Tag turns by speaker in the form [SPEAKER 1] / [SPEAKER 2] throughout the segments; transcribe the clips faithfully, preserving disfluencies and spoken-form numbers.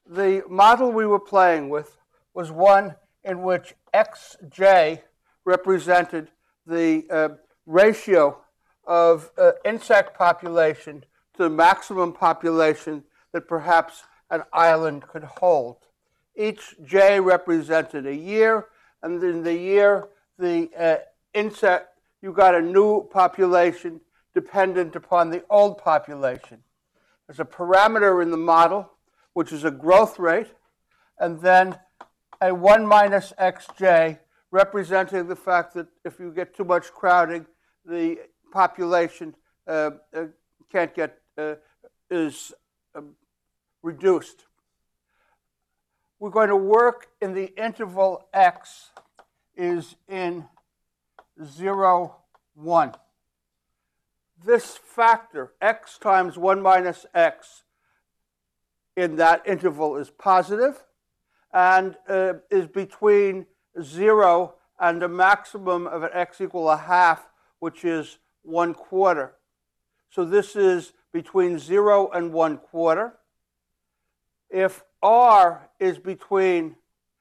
[SPEAKER 1] the model we were playing with was one in which xj represented the uh, ratio of uh, insect population to the maximum population that perhaps an island could hold. Each j represented a year, and in the year, the uh, insect, you got a new population dependent upon the old population. There's a parameter in the model, which is a growth rate, and then a one minus xj, representing the fact that if you get too much crowding, the population uh, uh, can't get, uh, is uh, reduced. We're going to work in the interval x is in zero, one. This factor, x times one minus x, in that interval is positive and uh, is between zero and a maximum of an x equal a half, which is one quarter. So this is between zero and one quarter. If r is between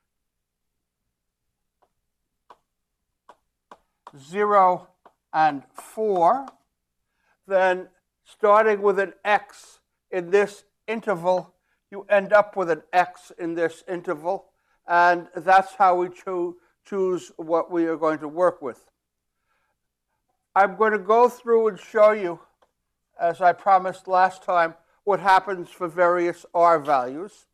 [SPEAKER 1] zero and four, then starting with an x in this interval, you end up with an x in this interval, and that's how we cho- choose what we are going to work with. I'm going to go through and show you, as I promised last time, what happens for various r values.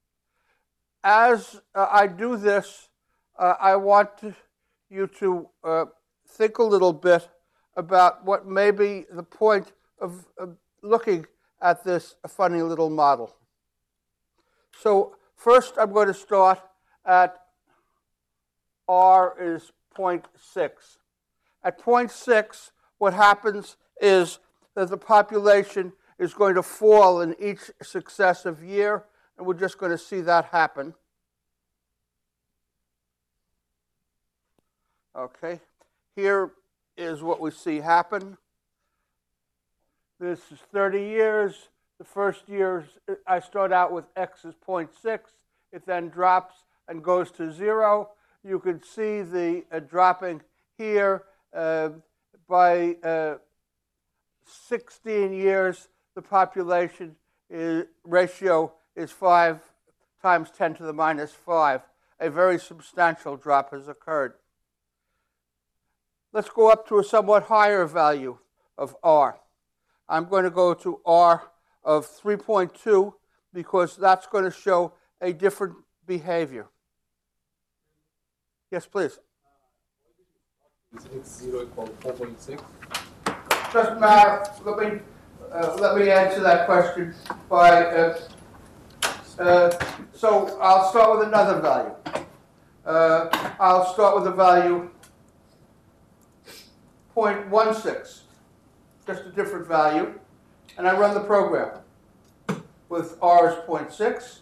[SPEAKER 1] As uh, I do this, uh, I want to, you to uh, think a little bit about what may be the point of, of looking at this funny little model. So first I'm going to start at r is zero point six. At zero point six, what happens is that the population is going to fall in each successive year, and we're just going to see that happen. Okay, here is what we see happen. This is thirty years. The first year, I start out with x is zero point six. It then drops and goes to zero. You can see the uh, dropping here. Uh, by uh, sixteen years, the population is, ratio is five times ten to the minus five. A very substantial drop has occurred. Let's go up to a somewhat higher value of r. I'm going to go to r of three point two because that's going to show a different behavior. Yes, please.
[SPEAKER 2] Is x zero equal four point six?
[SPEAKER 1] Doesn't matter. Let me, uh, let me answer that question by, uh, uh, so I'll start with another value. Uh, I'll start with a value zero point one six, just a different value, and I run the program with r is zero point six.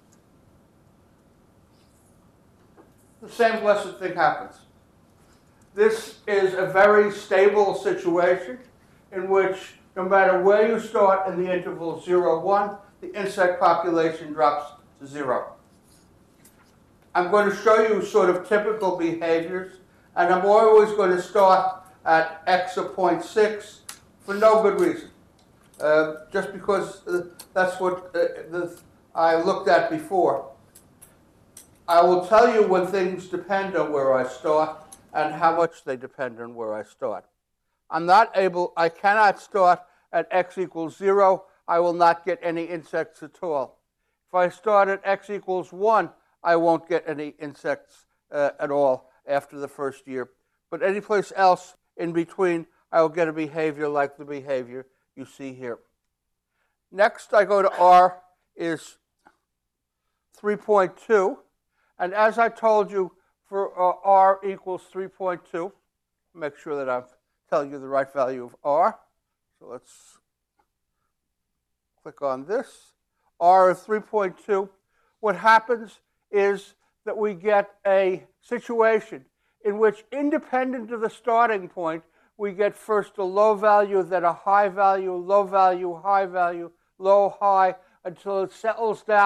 [SPEAKER 1] The same blessed thing happens. This is a very stable situation in which no matter where you start in the interval zero, one, the insect population drops to zero. I'm going to show you sort of typical behaviors, and I'm always going to start at x of zero point six for no good reason. Uh, just because uh, that's what uh, the, I looked at before. I will tell you when things depend on where I start and how much they depend on where I start. I'm not able, I cannot start at x equals zero. I will not get any insects at all. If I start at x equals one, I won't get any insects uh, at all after the first year. But any place else in between, I will get a behavior like the behavior you see here. Next, I go to r is three point two. And as I told you, for uh, r equals three point two, make sure that I'm telling you the right value of r. So let's click on this. R is three point two. What happens is that we get a situation in which, independent of the starting point, we get first a low value, then a high value, low value, high value, low, high, until it settles down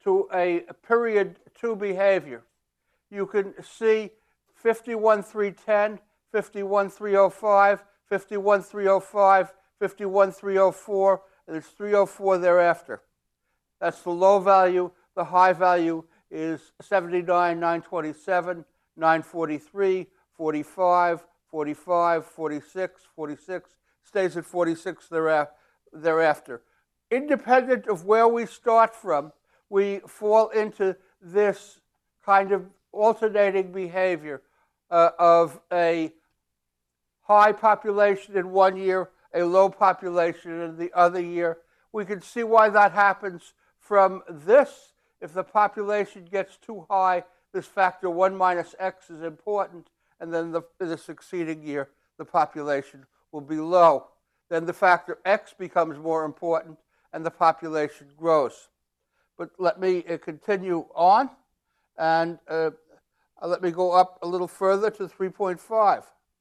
[SPEAKER 1] to a period two behavior. You can see fifty-one three ten, fifty-one three oh five, fifty-one three oh five, fifty-one three oh four, and it's three oh four thereafter. That's the low value. The high value is seventy-nine nine twenty-seven, nine forty-three, forty-five, forty-five, forty-six, forty-six, stays at forty-six thereafter. Independent of where we start from, we fall into this kind of alternating behavior uh, of a high population in one year, a low population in the other year. We can see why that happens from this. If the population gets too high, this factor one minus x is important, and then the, the succeeding year, the population will be low. Then the factor x becomes more important, and the population grows. But let me uh, continue on, and uh, let me go up a little further to three point five.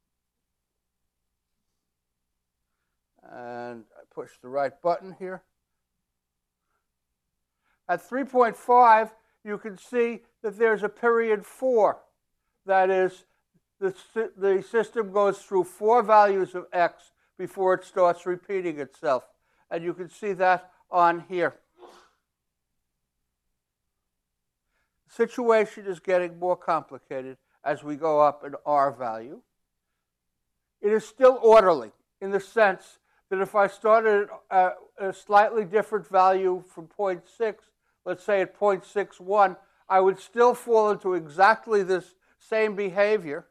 [SPEAKER 1] And I push the right button here. At three point five, you can see that there's a period four. That is, the, the system goes through four values of x before it starts repeating itself. And you can see that on here. The situation is getting more complicated as we go up in R value. It is still orderly in the sense that if I started at a slightly different value from zero point six, let's say at zero point six one, I would still fall into exactly this same behavior.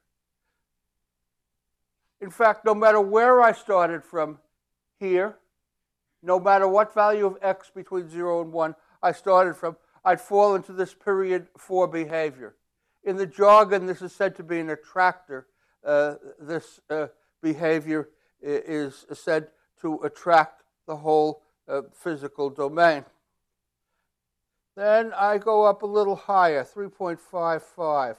[SPEAKER 1] In fact, no matter where I started from here, no matter what value of x between zero and one I started from, I'd fall into this period four behavior. In the jargon, this is said to be an attractor. Uh, this uh, behavior is said to attract the whole uh, physical domain. Then I go up a little higher, three point five five.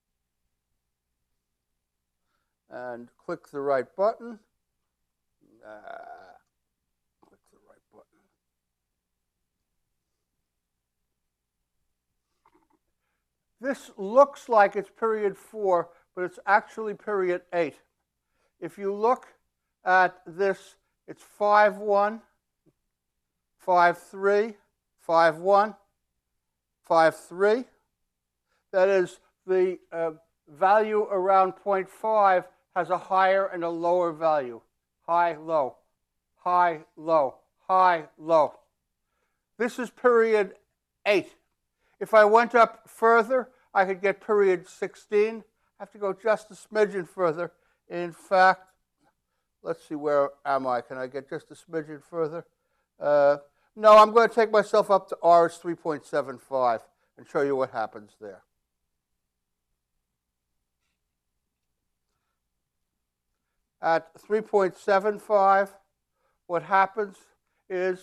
[SPEAKER 1] And click the right button. Uh, click the right button. This looks like it's period four, but it's actually period eight. If you look at this, it's five one, five three, five one, five three. That is, the uh, value around zero point five has a higher and a lower value. High, low, high, low, high, low. This is period eight. If I went up further, I could get period sixteen. I have to go just a smidgen further. In fact, let's see, where am I? Can I get just a smidgen further? Uh, no, I'm going to take myself up to R is three point seven five and show you what happens there. At three point seven five, what happens is,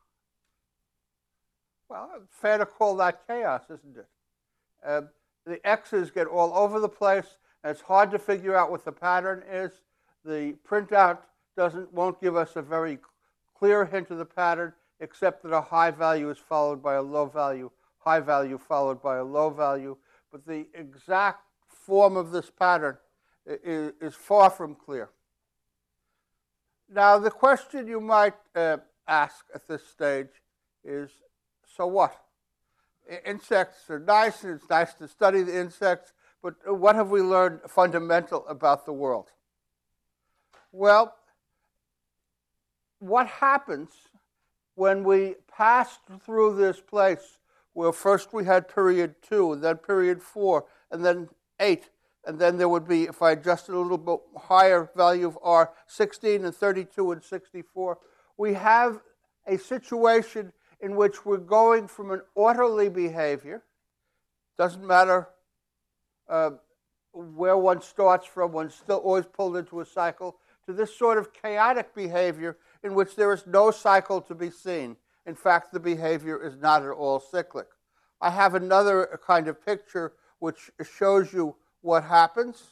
[SPEAKER 1] well, it's fair to call that chaos, isn't it? Uh, the x's get all over the place, and it's hard to figure out what the pattern is. The printout doesn't won't give us a very clear hint of the pattern, except that a high value is followed by a low value, high value followed by a low value. But the exact form of this pattern is, is far from clear. Now, the question you might uh, ask at this stage is, so what? Insects are nice, and it's nice to study the insects, but what have we learned fundamental about the world? Well, what happens when we pass through this place where first we had period two, and then period four, and then eight, and then there would be, if I adjusted a little bit higher value of R, sixteen and thirty-two and sixty-four, we have a situation in which we're going from an orderly behavior, doesn't matter uh, where one starts from, one's still always pulled into a cycle, to this sort of chaotic behavior in which there is no cycle to be seen. In fact, the behavior is not at all cyclic. I have another kind of picture which shows you what happens.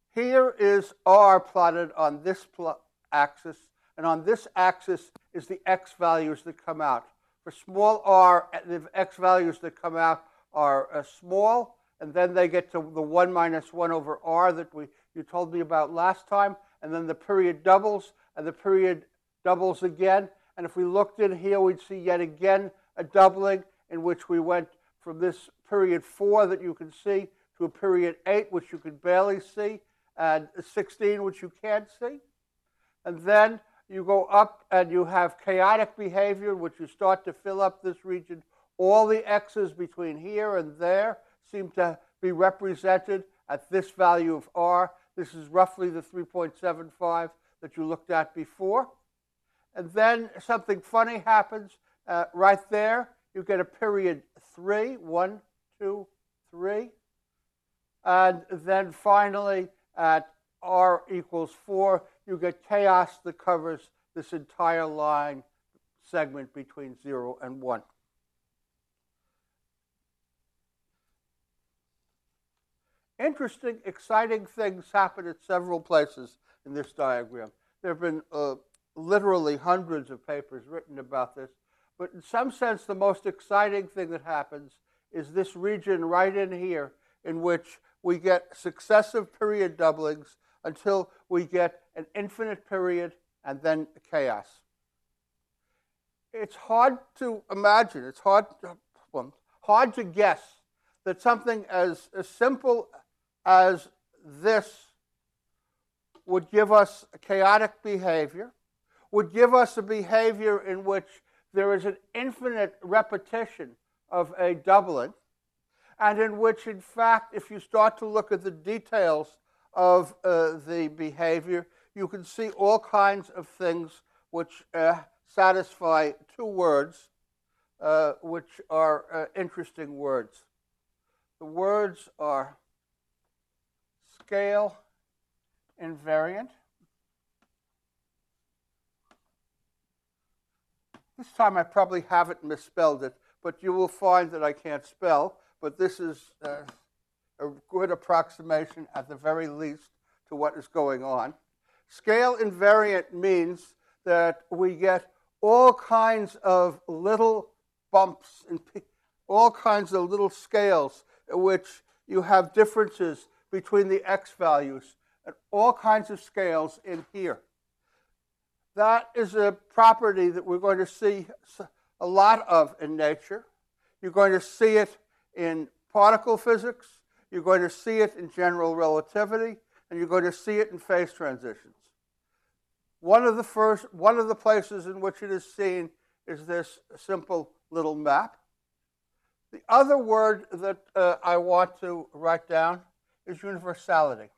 [SPEAKER 1] Here is R plotted on this pl- axis, and on this axis is the x values that come out. For small r, the x values that come out are uh, small, and then they get to the one minus one over r that we you told me about last time, and then the period doubles, and the period doubles again. And if we looked in here, we'd see yet again a doubling in which we went from this period four that you can see to a period eight, which you can barely see, and sixteen, which you can't see. And then you go up and you have chaotic behavior, which you start to fill up this region. All the x's between here and there seem to be represented at this value of r. This is roughly the three point seven five that you looked at before. And then something funny happens uh, right there. You get a period three, one, two, three. And then finally, at r equals four, you get chaos that covers this entire line segment between zero and one. Interesting, exciting things happen at several places in this diagram. There have been uh, literally hundreds of papers written about this, but in some sense the most exciting thing that happens is this region right in here in which we get successive period doublings until we get an infinite period and then chaos. It's hard to imagine, it's hard to, well, hard to guess that something as, as simple as this would give us a chaotic behavior, would give us a behavior in which there is an infinite repetition of a doubling, and in which, in fact, if you start to look at the details of uh, the behavior, you can see all kinds of things which uh, satisfy two words, uh, which are uh, interesting words. The words are scale invariant. This time I probably haven't misspelled it, but you will find that I can't spell. But this is uh, a good approximation, at the very least, to what is going on. Scale invariant means that we get all kinds of little bumps and all kinds of little scales in which you have differences between the x values and all kinds of scales in here. That is a property that we're going to see a lot of in nature. You're going to see it in particle physics, you're going to see it in general relativity, and you're going to see it in phase transitions. One of the first, one of the places in which it is seen is this simple little map. The other word that uh, I want to write down is universality.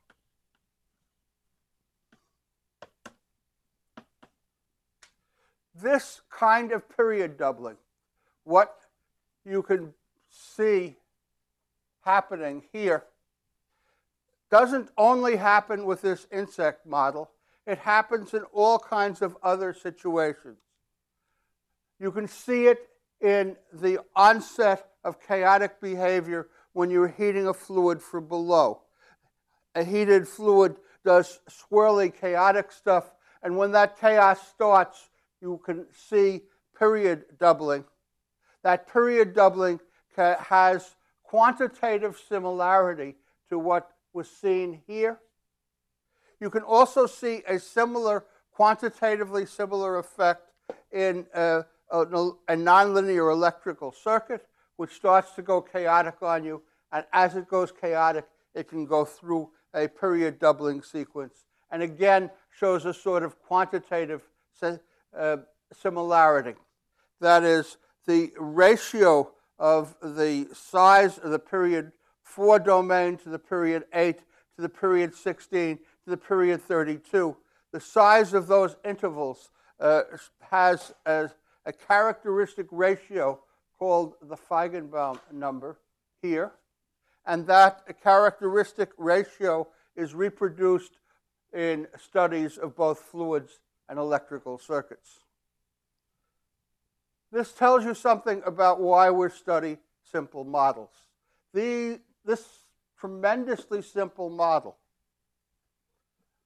[SPEAKER 1] This kind of period doubling, what you can see happening here, doesn't only happen with this insect model, it happens in all kinds of other situations. You can see it in the onset of chaotic behavior when you're heating a fluid from below. A heated fluid does swirly, chaotic stuff, and when that chaos starts, you can see period doubling. That period doubling has quantitative similarity to what was seen here. You can also see a similar, quantitatively similar effect in a, a, a nonlinear electrical circuit, which starts to go chaotic on you, and as it goes chaotic, it can go through a period doubling sequence, and again shows a sort of quantitative uh, similarity. That is, the ratio of the size of the period four domain to the period eight to the period sixteen to the period thirty-two. The size of those intervals uh, has a, a characteristic ratio called the Feigenbaum number here, and that characteristic ratio is reproduced in studies of both fluids and electrical circuits. This tells you something about why we study simple models. The, this tremendously simple model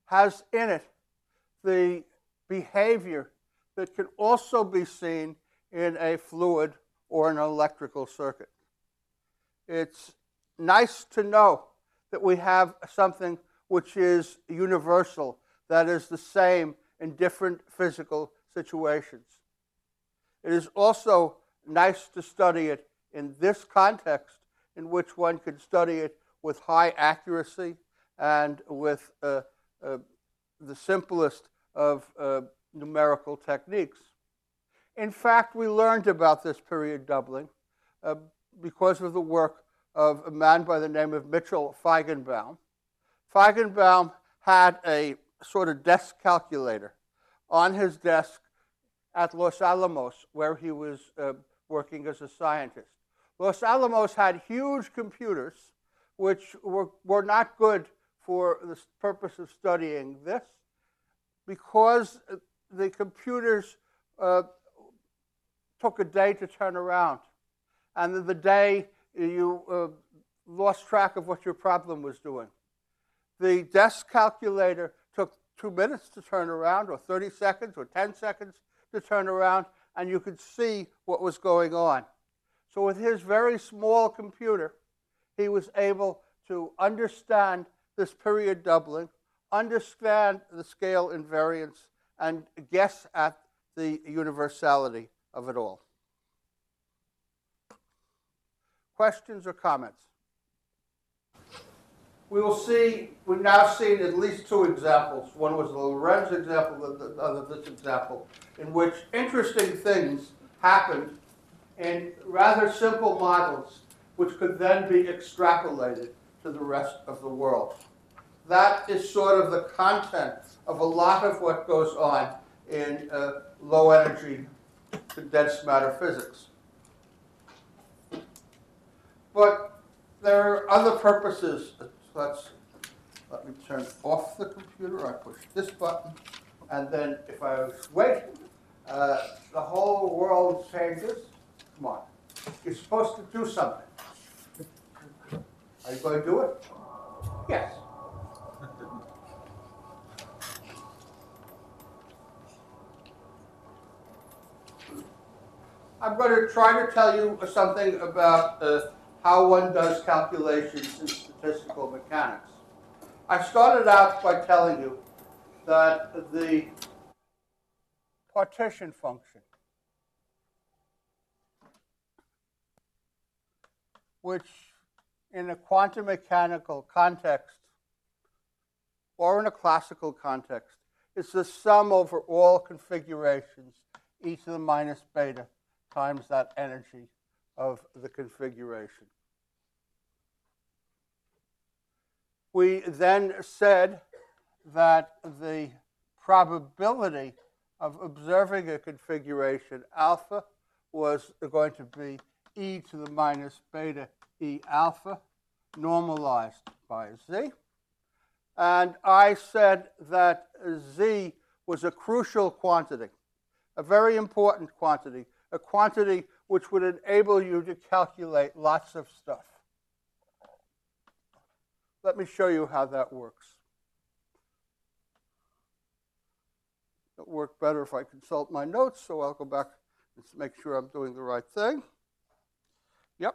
[SPEAKER 1] has in it the behavior that can also be seen in a fluid or an electrical circuit. It's nice to know that we have something which is universal, that is the same in different physical situations. It is also nice to study it in this context, in which one can study it with high accuracy and with uh, uh, the simplest of uh, numerical techniques. In fact, we learned about this period doubling uh, because of the work of a man by the name of Mitchell Feigenbaum. Feigenbaum had a sort of desk calculator on his desk at Los Alamos, where he was uh, working as a scientist. Los Alamos had huge computers, which were, were not good for the purpose of studying this, because the computers uh, took a day to turn around. And in the day, you uh, lost track of what your problem was doing. The desk calculator took two minutes to turn around, or thirty seconds, or ten seconds to turn around, and you could see what was going on. So with his very small computer, he was able to understand this period doubling, understand the scale invariance, and guess at the universality of it all. Questions or comments? We will see, we've now seen at least two examples. One was the Lorentz example, the other this example, in which interesting things happened in rather simple models, which could then be extrapolated to the rest of the world. That is sort of the content of a lot of what goes on in uh, low energy condensed matter physics. But there are other purposes. Let's, let me turn off the computer. I push this button, and then if I wait, uh, the whole world changes. Come on. You're supposed to do something. Are you going to do it? Yes. I'm going to try to tell you something about uh, how one does calculations in statistical mechanics. I started out by telling you that the partition function, which in a quantum mechanical context or in a classical context is the sum over all configurations e to the minus beta times that energy of the configuration. We then said that the probability of observing a configuration alpha was going to be e to the minus beta e alpha normalized by z. And I said that z was a crucial quantity, a very important quantity, a quantity which would enable you to calculate lots of stuff. Let me show you how that works. It'll work better if I consult my notes, so I'll go back and make sure I'm doing the right thing. Yep.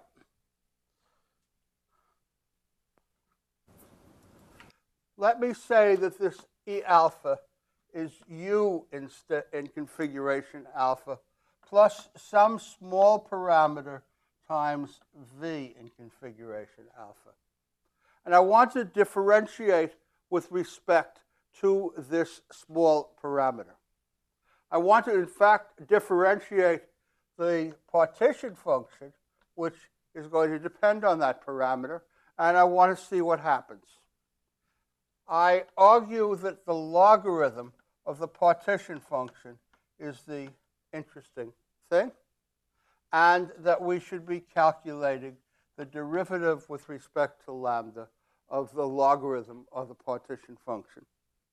[SPEAKER 1] Let me say that this E alpha is U in, in configuration alpha plus some small parameter times V in configuration alpha. And I want to differentiate with respect to this small parameter. I want to, in fact, differentiate the partition function, which is going to depend on that parameter, and I want to see what happens. I argue that the logarithm of the partition function is the interesting thing, and that we should be calculating the derivative with respect to lambda of the logarithm of the partition function.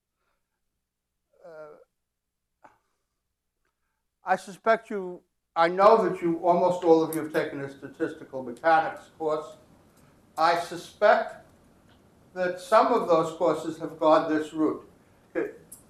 [SPEAKER 1] Uh, I suspect you, I know that you, almost all of you have taken a statistical mechanics course. I suspect that some of those courses have gone this route.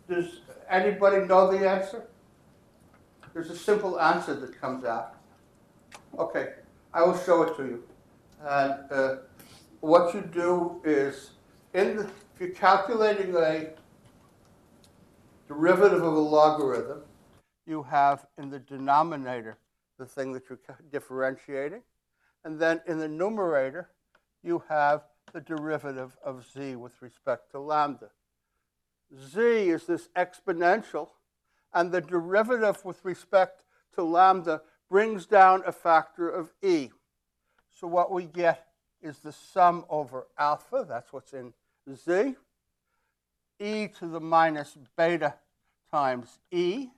[SPEAKER 1] Does anybody know the answer? There's a simple answer that comes out. Okay, I will show it to you. And uh, what you do is, in the, if you're calculating a derivative of a logarithm, you have in the denominator the thing that you're differentiating. And then in the numerator, you have the derivative of z with respect to lambda. Z is this exponential, and the derivative with respect to lambda brings down a factor of e. So what we get is the sum over alpha, that's what's in z, e to the minus beta times e,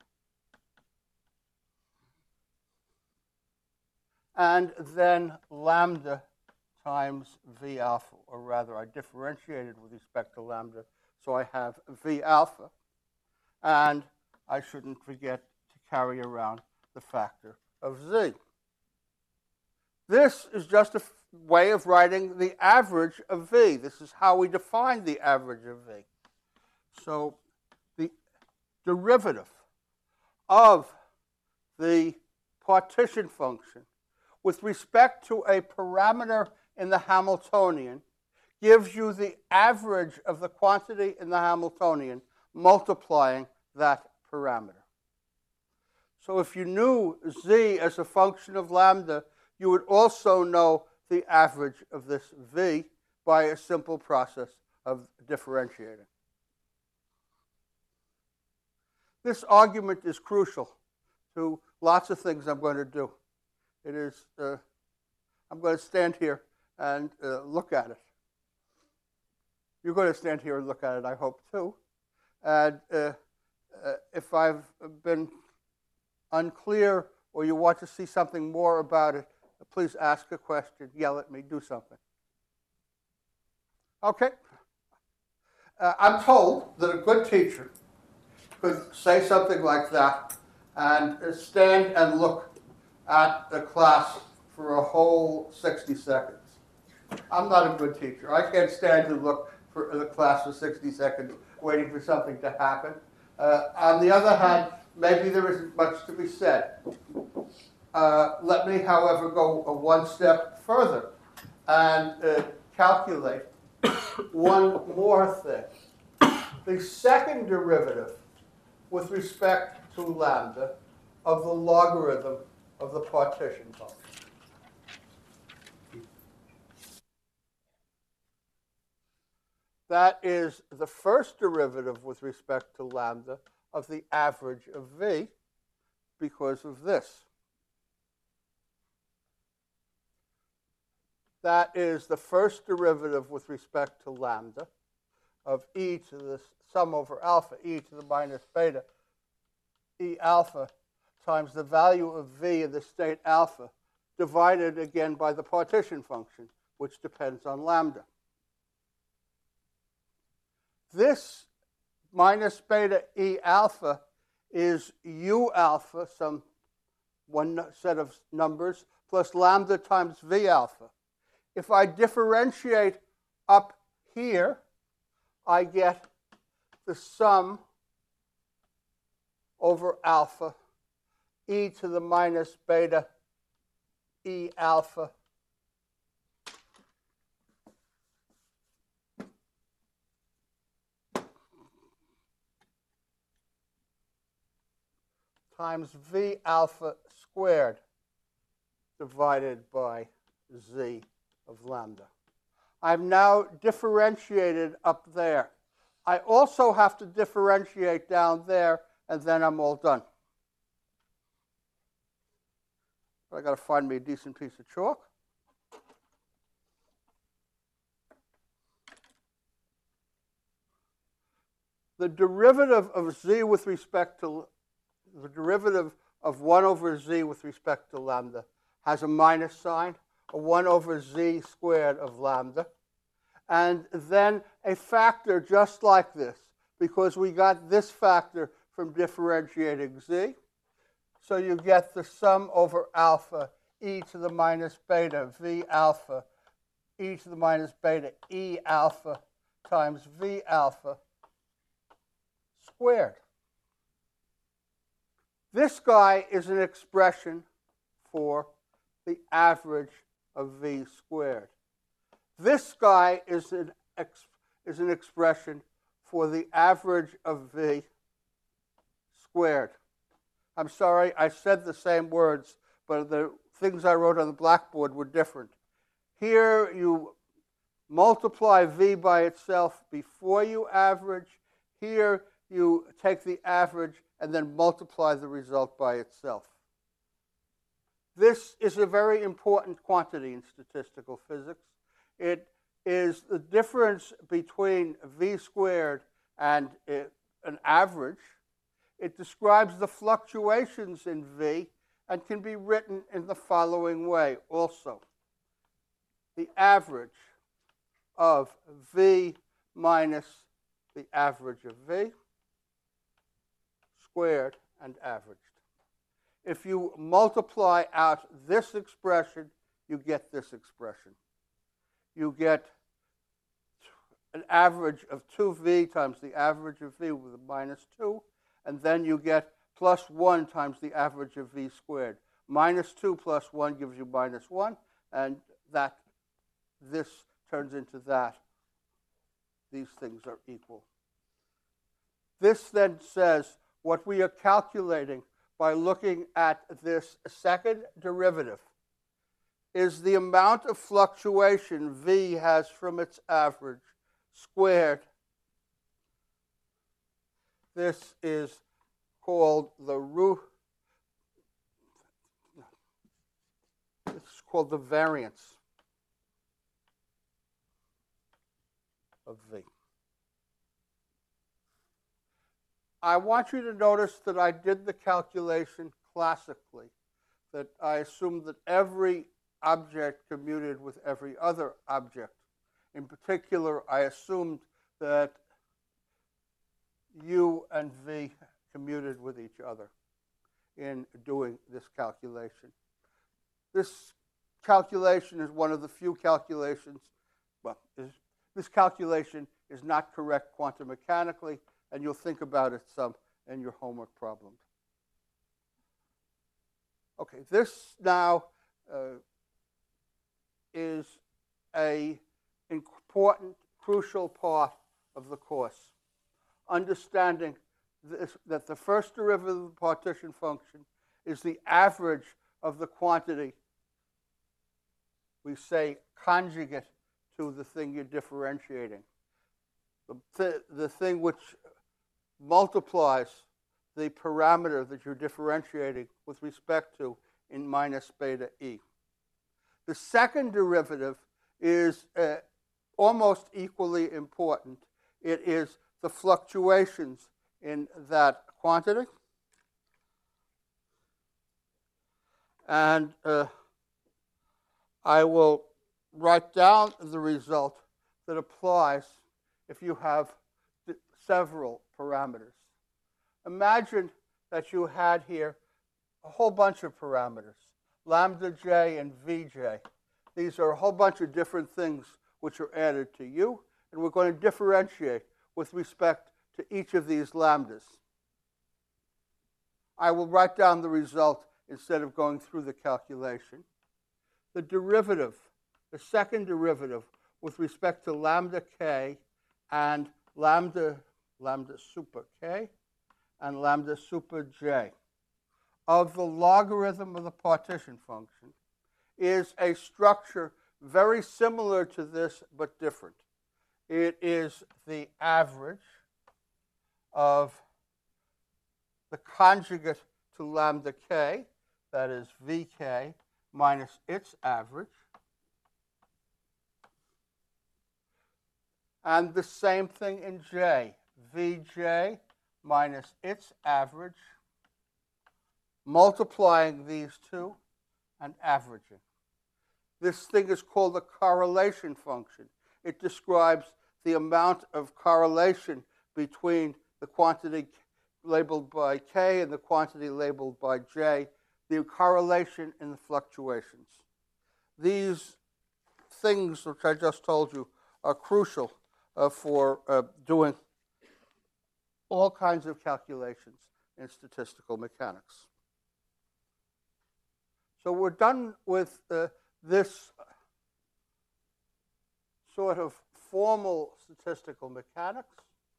[SPEAKER 1] and then lambda times v alpha, or rather I differentiated with respect to lambda, so I have v alpha, and I shouldn't forget to carry around the factor of z. This is just a way of writing the average of v. This is how we define the average of v. So the derivative of the partition function with respect to a parameter in the Hamiltonian gives you the average of the quantity in the Hamiltonian multiplying that parameter. So if you knew z as a function of lambda, you would also know the average of this v by a simple process of differentiating. This argument is crucial to lots of things I'm going to do. It is, uh, I'm going to stand here and uh, look at it. You're going to stand here and look at it, I hope, too. And uh, uh, if I've been unclear or you want to see something more about it, please ask a question, yell at me, do something. Okay. Uh, I'm told that a good teacher could say something like that and stand and look at the class for a whole sixty seconds. I'm not a good teacher. I can't stand and look for the class for sixty seconds waiting for something to happen. Uh, on the other hand, maybe there isn't much to be said. Uh, let me, however, go a one step further and uh, calculate one more thing. The second derivative with respect to lambda of the logarithm of the partition function. That is the first derivative with respect to lambda of the average of v because of this. That is the first derivative with respect to lambda of e to the sum over alpha, e to the minus beta, e alpha times the value of v in the state alpha divided again by the partition function, which depends on lambda. This minus beta e alpha is u alpha, some one set of numbers, plus lambda times v alpha. If I differentiate up here, I get the sum over alpha, e to the minus beta e alpha times v alpha squared divided by z of lambda. I've now differentiated up there. I also have to differentiate down there, and then I'm all done. But I got to find me a decent piece of chalk. The derivative of z with respect to the derivative of one over z with respect to lambda has a minus sign, a one over z squared of lambda, and then a factor just like this, because we got this factor from differentiating z. So you get the sum over alpha, e to the minus beta, v alpha, e to the minus beta, e alpha times v alpha squared. This guy is an expression for the average of v squared. This guy is an, ex, is an expression for the average of v squared. I'm sorry, I said the same words, but the things I wrote on the blackboard were different. Here you multiply v by itself before you average. Here you take the average and then multiply the result by itself. This is a very important quantity in statistical physics. It is the difference between v squared and an average. It describes the fluctuations in v and can be written in the following way also. The average of v minus the average of v squared and averaged. If you multiply out this expression, you get this expression. You get an average of two v times the average of v with a minus two, and then you get plus one times the average of v squared. Minus two plus one gives you minus one, and that this turns into that. These things are equal. This then says what we are calculating by looking at this second derivative is the amount of fluctuation v has from its average squared. This is called the root, it's called the variance of v. I want you to notice that I did the calculation classically, that I assumed that every object commuted with every other object. In particular, I assumed that u and v commuted with each other in doing this calculation. This calculation is one of the few calculations, well, is, this calculation is not correct quantum mechanically, and you'll think about it some in your homework problems. Okay, this now uh, is an important, crucial part of the course. Understanding this, that the first derivative of the partition function is the average of the quantity, we say conjugate to the thing you're differentiating. The, th the thing which multiplies the parameter that you're differentiating with respect to in minus beta e. The second derivative is uh, almost equally important. It is the fluctuations in that quantity. And uh, I will write down the result that applies if you have several parameters. Imagine that you had here a whole bunch of parameters, lambda j and vj. These are a whole bunch of different things which are added to u, and we're going to differentiate with respect to each of these lambdas. I will write down the result instead of going through the calculation. The derivative, the second derivative with respect to lambda k and lambda, lambda super k and lambda super j of the logarithm of the partition function is a structure very similar to this but different. It is the average of the conjugate to lambda k, that is vk, minus its average. And the same thing in j, vj minus its average, multiplying these two and averaging. This thing is called the correlation function. It describes the amount of correlation between the quantity labeled by k and the quantity labeled by j, the correlation in the fluctuations. These things, which I just told you, are crucial uh, for uh, doing all kinds of calculations in statistical mechanics. So we're done with uh, this sort of formal statistical mechanics.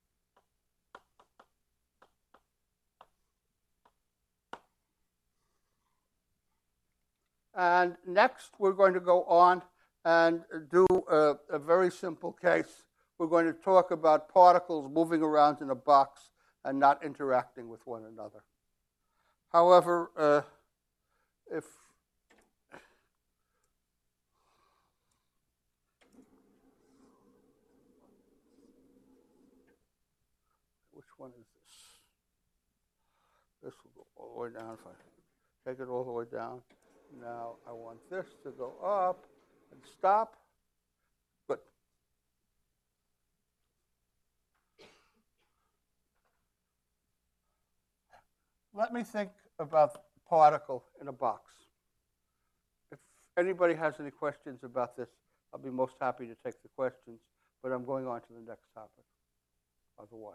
[SPEAKER 1] And next, we're going to go on and do a, a very simple case. We're going to talk about particles moving around in a box and not interacting with one another. However, uh, if which one is this? This will go all the way down. If I take it all the way down. Now I want this to go up and stop. Good. Let me think about the particle in a box. If anybody has any questions about this, I'll be most happy to take the questions, but I'm going on to the next topic otherwise.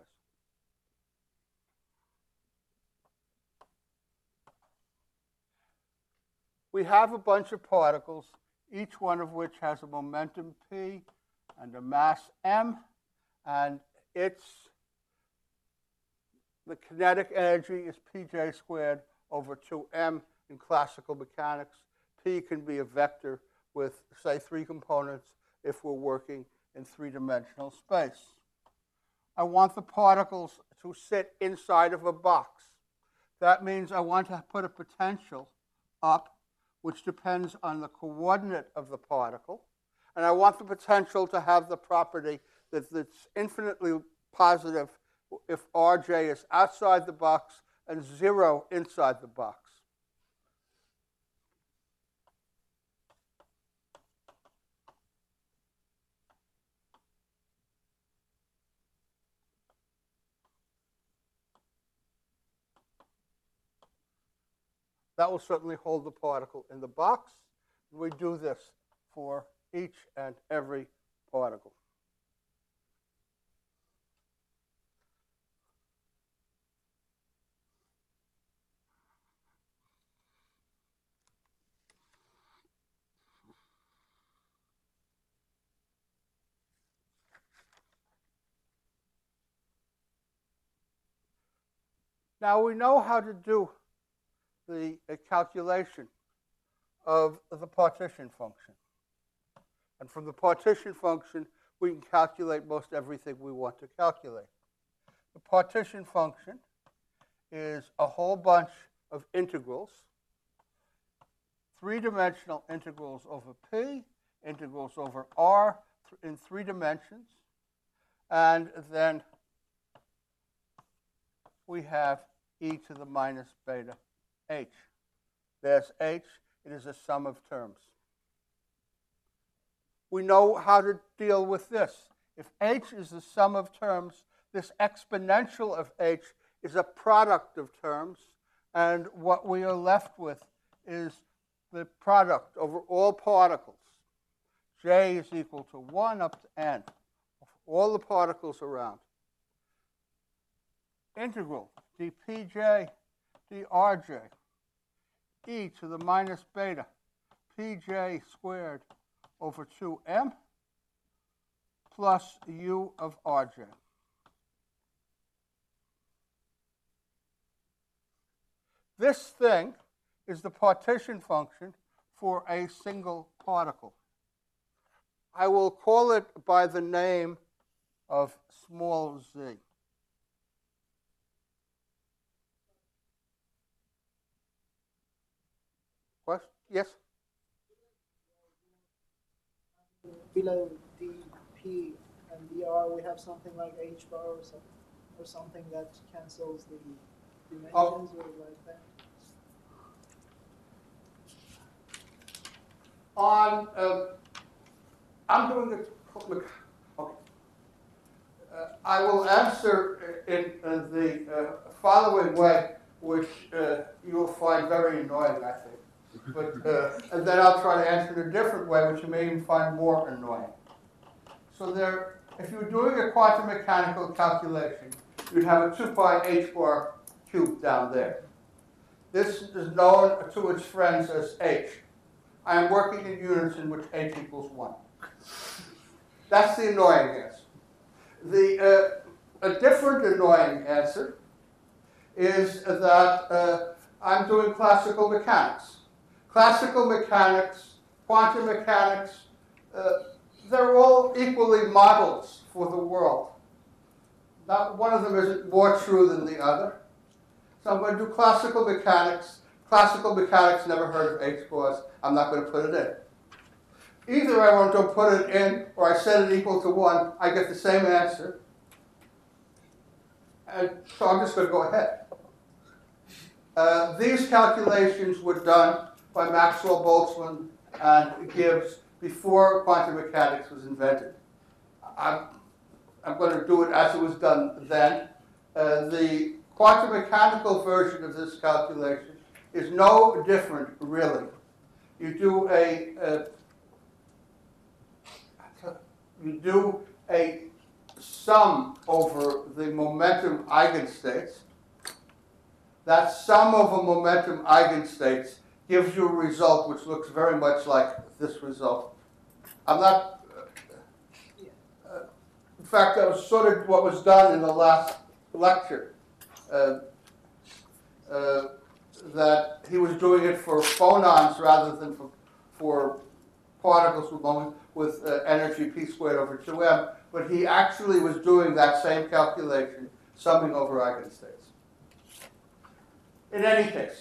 [SPEAKER 1] We have a bunch of particles, each one of which has a momentum p and a mass m, and its the kinetic energy is pj squared over two m in classical mechanics. P can be a vector with, say, three components if we're working in three-dimensional space. I want the particles to sit inside of a box. That means I want to put a potential up which depends on the coordinate of the particle. And I want the potential to have the property that it's infinitely positive if R J is outside the box and zero inside the box. That will certainly hold the particle in the box. We do this for each and every particle. Now we know how to do the uh, calculation of the partition function. And from the partition function, we can calculate most everything we want to calculate. The partition function is a whole bunch of integrals, three-dimensional integrals over p, integrals over r in three dimensions, and then we have e to the minus beta h. There's h. It is a sum of terms. We know how to deal with this. If h is the sum of terms, this exponential of h is a product of terms, and what we are left with is the product over all particles. J is equal to one up to n, all the particles around. Integral dpj drj e to the minus beta pj squared over two m plus u of rj. This thing is the partition function for a single particle. I will call it by the name of small z. What? Yes?
[SPEAKER 3] Below dp and dr, we have something like h bar or something, or something that cancels the dimensions
[SPEAKER 1] Oh.
[SPEAKER 3] or like that.
[SPEAKER 1] On, uh, I'm doing it. Okay. Uh, I will answer in uh, the uh, following way, which uh, you will find very annoying, I think. But, uh, and then I'll try to answer it a different way, which you may even find more annoying. So there, if you're doing a quantum mechanical calculation, you'd have a two pi h bar cubed down there. This is known to its friends as h. I am working in units in which h equals one. That's the annoying answer. The, uh, a different annoying answer is that uh, I'm doing classical mechanics. Classical mechanics, quantum mechanics, uh, they're all equally models for the world. Not one of them isn't more true than the other. So I'm going to do classical mechanics. Classical mechanics, never heard of h-bars. I'm not going to put it in. Either I want to put it in or I set it equal to one, I get the same answer. And so I'm just going to go ahead. Uh, these calculations were done by Maxwell Boltzmann and Gibbs before quantum mechanics was invented. I'm, I'm going to do it as it was done then. Uh, the quantum mechanical version of this calculation is no different, really. You do a, a you do a sum over the momentum eigenstates. That sum over momentum eigenstates gives you a result which looks very much like this result. I'm not, uh, in fact, that was sort of what was done in the last lecture. Uh, uh, that he was doing it for phonons rather than for, for particles with moment with uh, energy p squared over two m, but he actually was doing that same calculation, summing over eigenstates. In any case,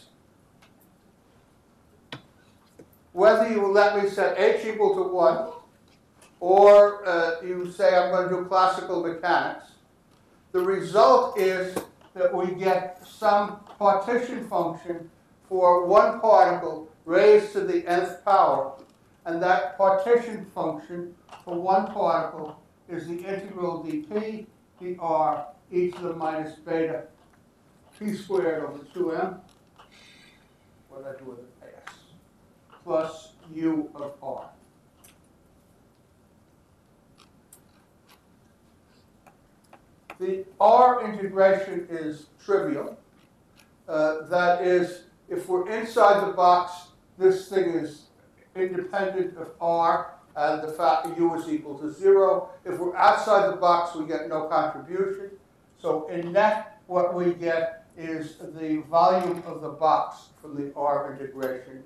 [SPEAKER 1] whether you let me set h equal to one, or uh, you say I'm going to do classical mechanics, the result is that we get some partition function for one particle raised to the nth power, and that partition function for one particle is the integral dp dr e to the minus beta p squared over two m, what did I do with it? S, plus u of r. The r integration is trivial. Uh, that is, if we're inside the box, this thing is independent of r, and the fact that u is equal to zero. If we're outside the box, we get no contribution. So in net, what we get is the volume of the box from the r integration.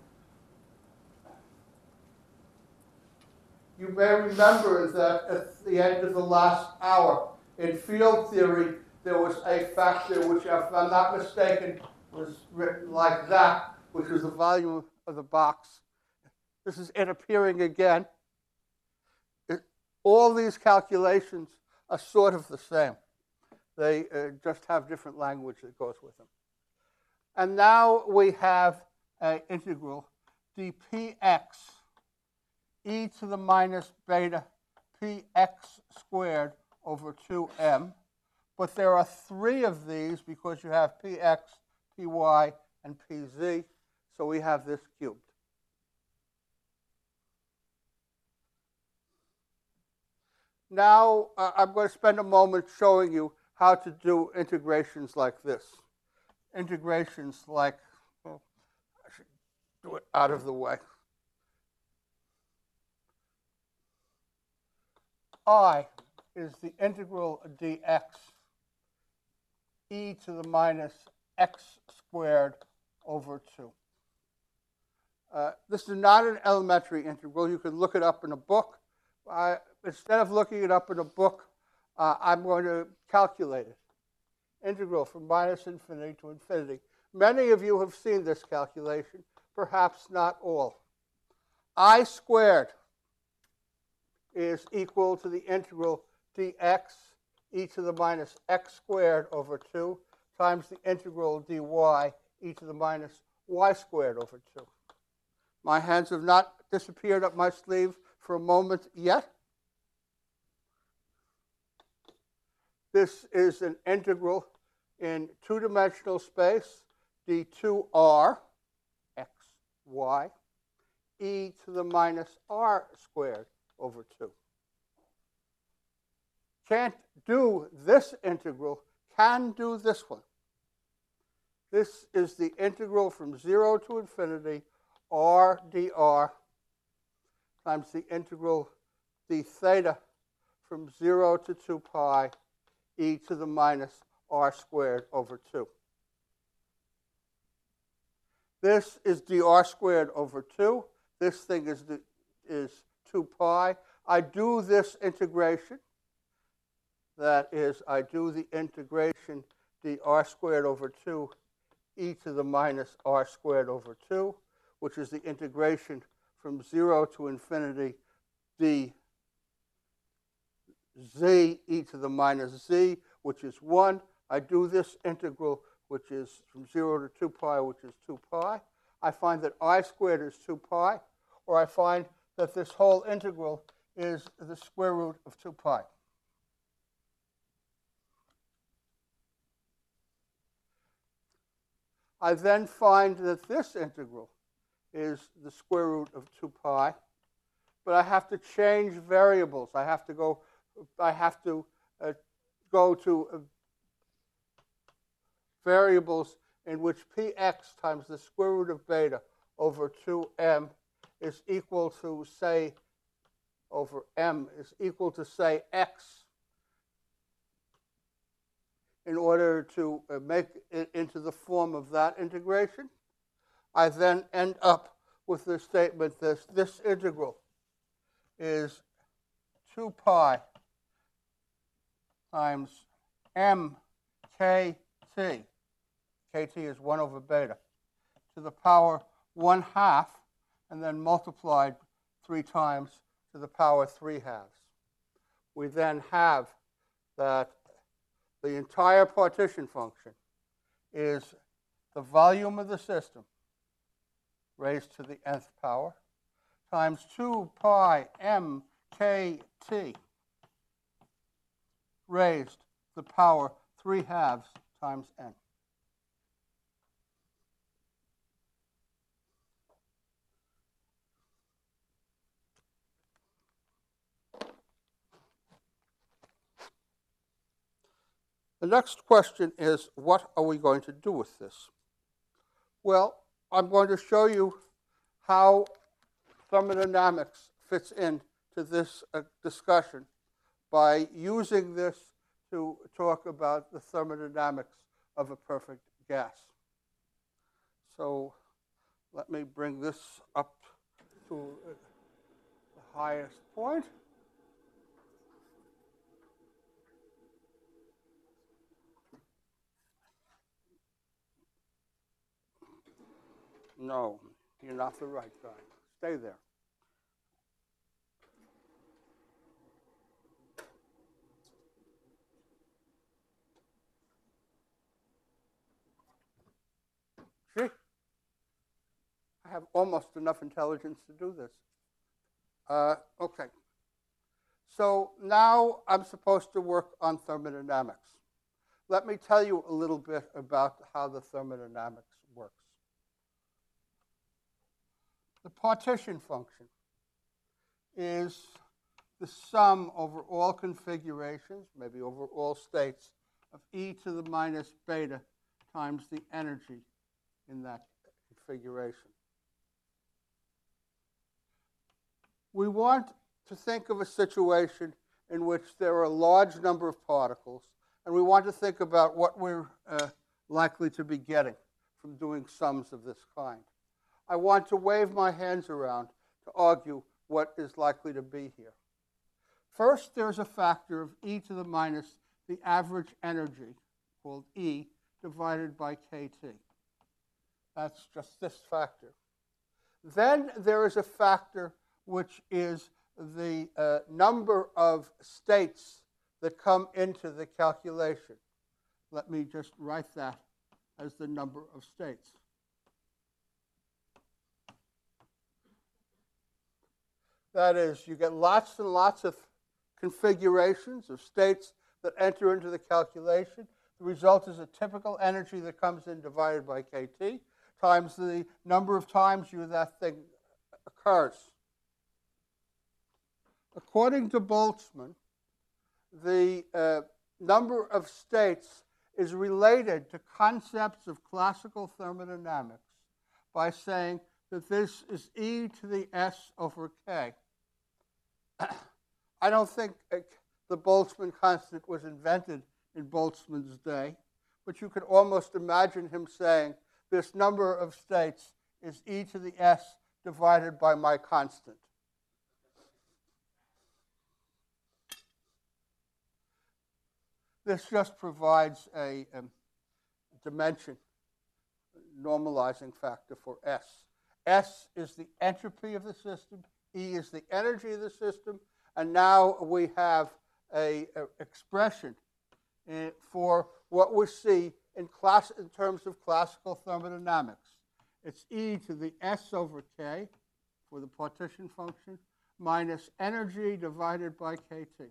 [SPEAKER 1] You may remember that at the end of the last hour, in field theory, there was a factor which, if I'm not mistaken, was written like that, which was the volume of the box. This is it appearing again. It, all these calculations are sort of the same. They uh, just have different language that goes with them. And now we have an integral dpx e to the minus beta px squared over two m. But there are three of these because you have px, py, and pz. So we have this cubed. Now uh, I'm going to spend a moment showing you how to do integrations like this. Integrations like, well, I should do it out of the way. I is the integral dx e to the minus x squared over two. Uh, this is not an elementary integral. You can look it up in a book. I, instead of looking it up in a book, uh, I'm going to calculate it. Integral from minus infinity to infinity. Many of you have seen this calculation, perhaps not all. I squared is equal to the integral dx e to the minus x squared over two times the integral dy e to the minus y squared over two. My hands have not disappeared up my sleeve for a moment yet. This is an integral in two-dimensional space, d two r x, y, e to the minus r squared over two. Can't do this integral can do this one. This is the integral from zero to infinity r dr times the integral d theta from zero to two pi e to the minus r squared over two. This is dr squared over two. This thing is, the, is two pi. I do this integration. That is, I do the integration dr squared over two e to the minus r squared over two, which is the integration from zero to infinity d z e to the minus z, which is one. I do this integral, which is from zero to two pi, which is two pi. I find that I squared is two pi, or I find that this whole integral is the square root of two pi. I then find that this integral is the square root of two pi, but I have to change variables. I have to go, I have to uh, go to uh, variables in which px times the square root of beta over two m is equal to, say, over m is equal to, say, x, in order to uh, make it into the form of that integration. I then end up with the statement that this integral is two pi times m kt, kt is one over beta, to the power one half, and then multiplied three times to the power three halves. We then have that the entire partition function is the volume of the system raised to the nth power times two pi m kt raised to the power three halves times n. The next question is, what are we going to do with this? Well, I'm going to show you how thermodynamics fits into this uh, discussion by using this to talk about the thermodynamics of a perfect gas. So let me bring this up to uh, the highest point. No, you're not the right guy. Stay there. See? I have almost enough intelligence to do this. Uh, okay. So now I'm supposed to work on thermodynamics. Let me tell you a little bit about how the thermodynamics works. The partition function is the sum over all configurations, maybe over all states, of e to the minus beta times the energy in that configuration. We want to think of a situation in which there are a large number of particles, and we want to think about what we're uh, likely to be getting from doing sums of this kind. I want to wave my hands around to argue what is likely to be here. First, there's a factor of e to the minus the average energy, called E, divided by kT. That's just this factor. Then there is a factor which is the uh, number of states that come into the calculation. Let me just write that as the number of states. That is, you get lots and lots of configurations of states that enter into the calculation. The result is a typical energy that comes in divided by kT times the number of times you that thing occurs. According to Boltzmann, the uh, number of states is related to concepts of classical thermodynamics by saying that this is e to the s over k. I don't think the Boltzmann constant was invented in Boltzmann's day, but you could almost imagine him saying this number of states is e to the s divided by my constant. This just provides a um, dimension, normalizing factor for S. S is the entropy of the system, E is the energy of the system, and now we have a, a expression in, for what we see in, class, in terms of classical thermodynamics. It's E to the S over K for the partition function minus energy divided by K T.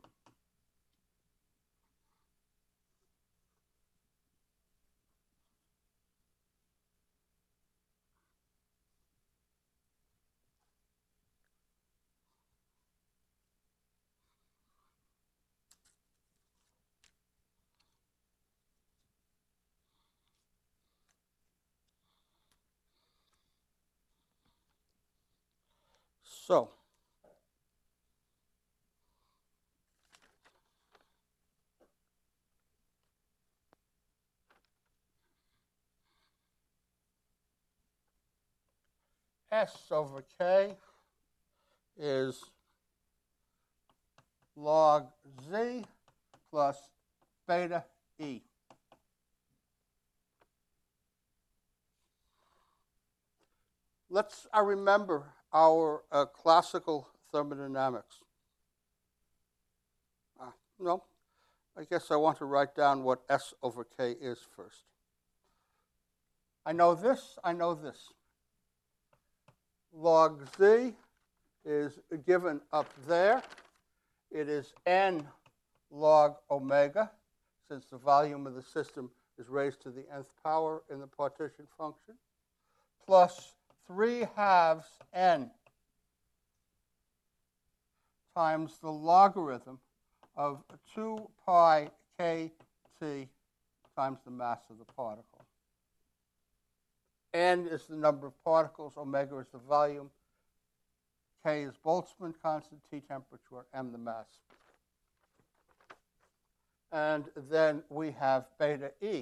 [SPEAKER 1] So, S over K is log Z plus beta E. Let's uh, remember our uh, classical thermodynamics. Uh, no, I guess I want to write down what S over K is first. I know this, I know this. Log Z is given up there. It is n log omega, since the volume of the system is raised to the nth power in the partition function, plus three halves n times the logarithm of two pi kt times the mass of the particle. N is the number of particles, omega is the volume, K is Boltzmann constant, T temperature, M the mass. And then we have beta E.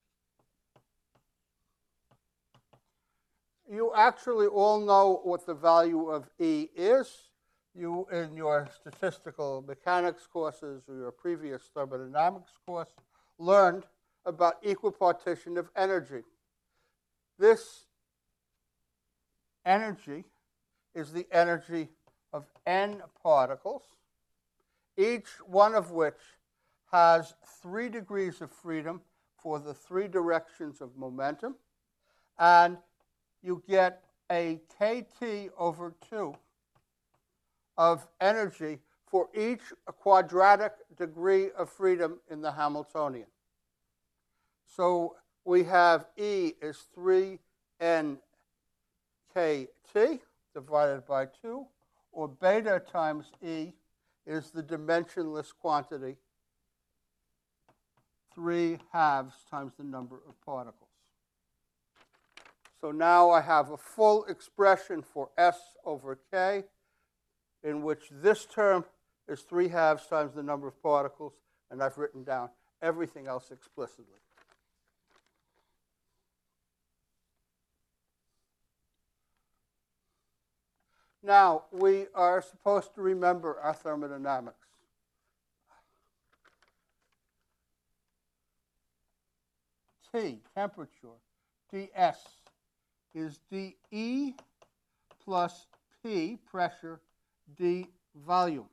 [SPEAKER 1] You actually all know what the value of E is. You, in your statistical mechanics courses or your previous thermodynamics course, learned about equipartition of energy. This energy is the energy of n particles, each one of which has three degrees of freedom for the three directions of momentum, and you get a kT over two of energy for each quadratic degree of freedom in the Hamiltonian. So we have E is three n kT divided by two, or beta times E is the dimensionless quantity, three halves times the number of particles. So now I have a full expression for S over K, in which this term is three halves times the number of particles, and I've written down everything else explicitly. Now, we are supposed to remember our thermodynamics. T, temperature, ds, is dE plus P, pressure, d, volume,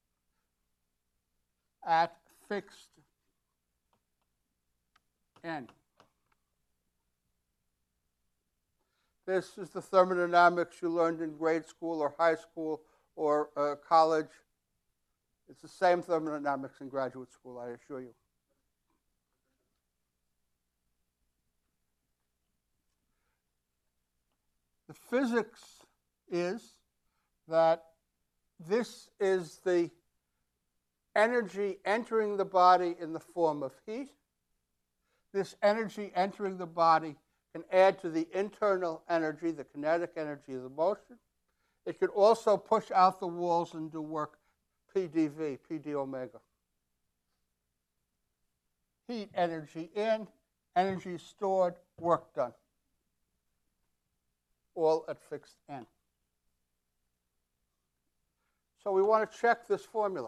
[SPEAKER 1] at fixed n. This is the thermodynamics you learned in grade school or high school or uh, college. It's the same thermodynamics in graduate school, I assure you. The physics is that this is the energy entering the body in the form of heat. this energy entering the body can add to the internal energy, the kinetic energy of the motion. It could also push out the walls and do work, P d V, P d omega. Heat, energy in, energy stored, work done. All at fixed N. So we want to check this formula.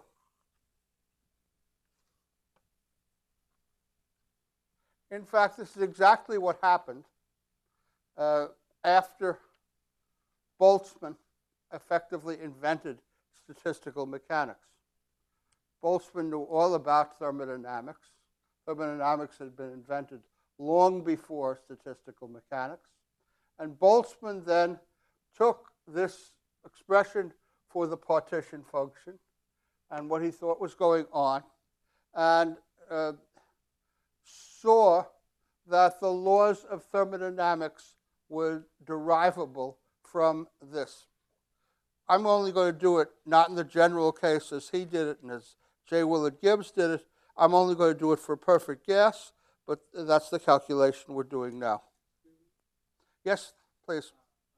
[SPEAKER 1] In fact, this is exactly what happened uh, after Boltzmann effectively invented statistical mechanics. Boltzmann knew all about thermodynamics. Thermodynamics had been invented long before statistical mechanics. And Boltzmann then took this expression for the partition function and what he thought was going on and uh, saw that the laws of thermodynamics were derivable from this. I'm only going to do it not in the general case as he did it and as J. Willard Gibbs did it. I'm only going to do it for perfect gas, but that's the calculation we're doing now. Yes, please.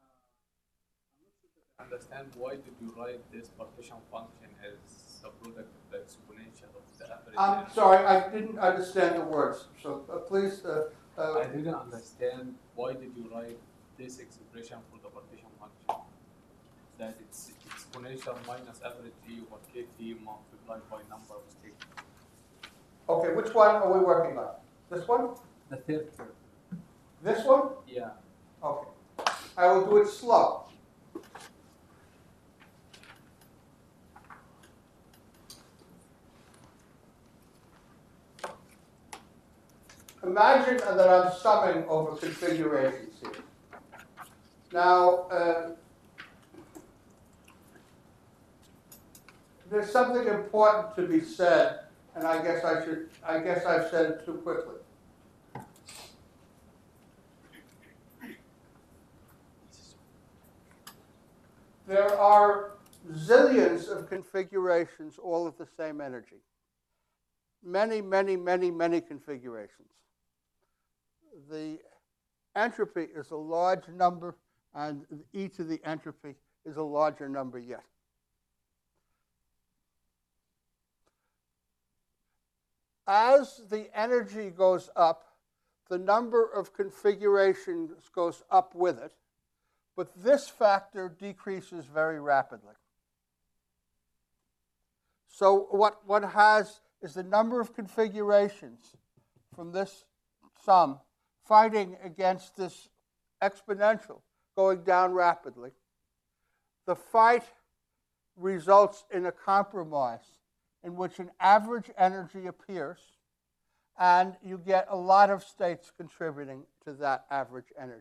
[SPEAKER 2] Understand why did you write this partition function as a product of the exponential of the average?
[SPEAKER 1] I'm
[SPEAKER 2] energy?
[SPEAKER 1] sorry, I didn't understand the words, so uh, please. Uh, uh,
[SPEAKER 2] I didn't understand why did you write this expression for the partition function? That it's exponential minus average t over kt multiplied by number of states.
[SPEAKER 1] Okay, which one are we working on? This one?
[SPEAKER 2] The third term.
[SPEAKER 1] This one?
[SPEAKER 2] Yeah.
[SPEAKER 1] Okay. I will do it slow. Imagine that I'm summing over configurations here. Now, uh, there's something important to be said, and I guess I should, I guess I've said it too quickly. There are zillions of configurations, all of the same energy. Many, many, many, many configurations. The entropy is a large number, and e to the entropy is a larger number yet. As the energy goes up, the number of configurations goes up with it, but this factor decreases very rapidly. So what one has is the number of configurations from this sum fighting against this exponential going down rapidly. The fight results in a compromise in which an average energy appears, and you get a lot of states contributing to that average energy.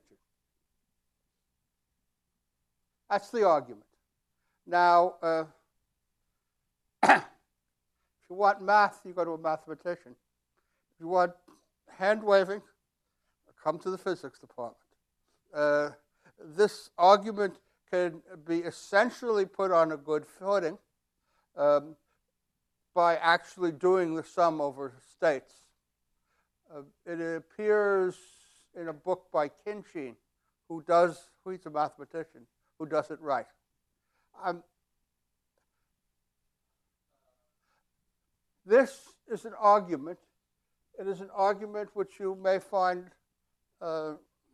[SPEAKER 1] That's the argument. Now, uh, if you want math, you go to a mathematician. If you want hand waving, come to the physics department. Uh, this argument can be essentially put on a good footing um, by actually doing the sum over states. Uh, it appears in a book by Khinchin, who does, who he's a mathematician, who does it right. Um, this is an argument. It is an argument which you may find uh,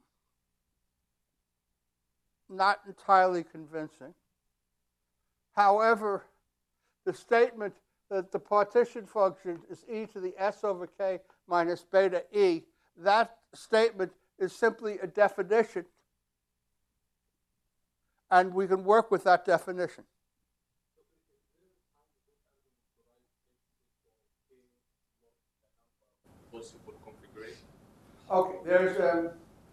[SPEAKER 1] not entirely convincing. However, the statement that the partition function is e to the s over k minus beta e, that statement is simply a definition, and we can work with that definition.
[SPEAKER 2] Possible configuration.
[SPEAKER 1] Okay, there's um,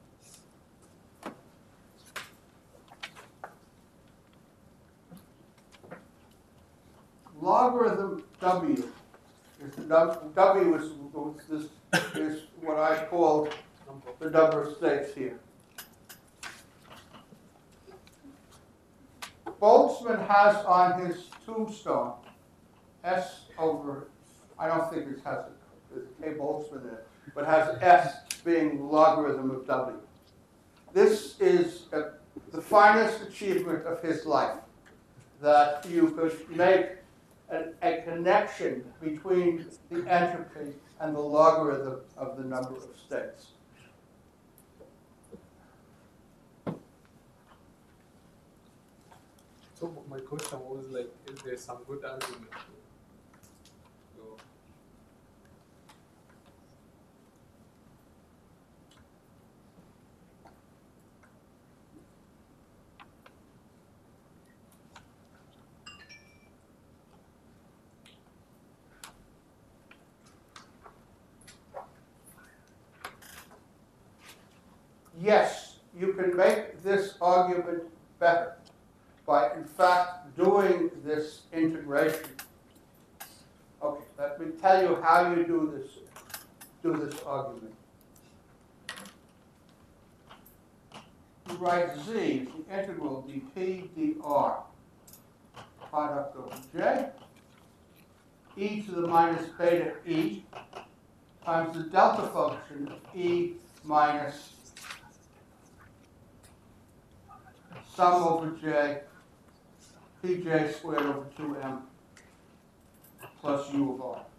[SPEAKER 1] logarithm w is the num w is this is what I call the number of states here. Boltzmann has on his tombstone S over, I don't think it has a, a K Boltzmann in it, but has S being the logarithm of W. This is a, the finest achievement of his life, that you could make a, a connection between the entropy and the logarithm of the number of states.
[SPEAKER 2] So my question was like, is there some good argument to, to
[SPEAKER 1] Yes, you can make this argument better by, in fact, doing this integration. Okay, let me tell you how you do this, do this argument. You write z is the integral dp dr product over j, e to the minus beta e times the delta function of e minus sum over j, pj squared over two m plus u of r.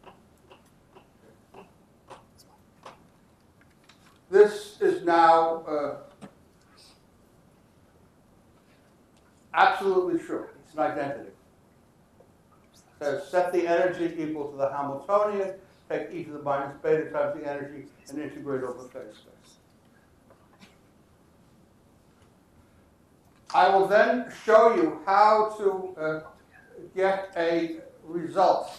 [SPEAKER 1] This is now uh, absolutely true. It's an identity. It says set the energy equal to the Hamiltonian, take e to the minus beta times the energy, and integrate over phase space. I will then show you how to uh, get a result.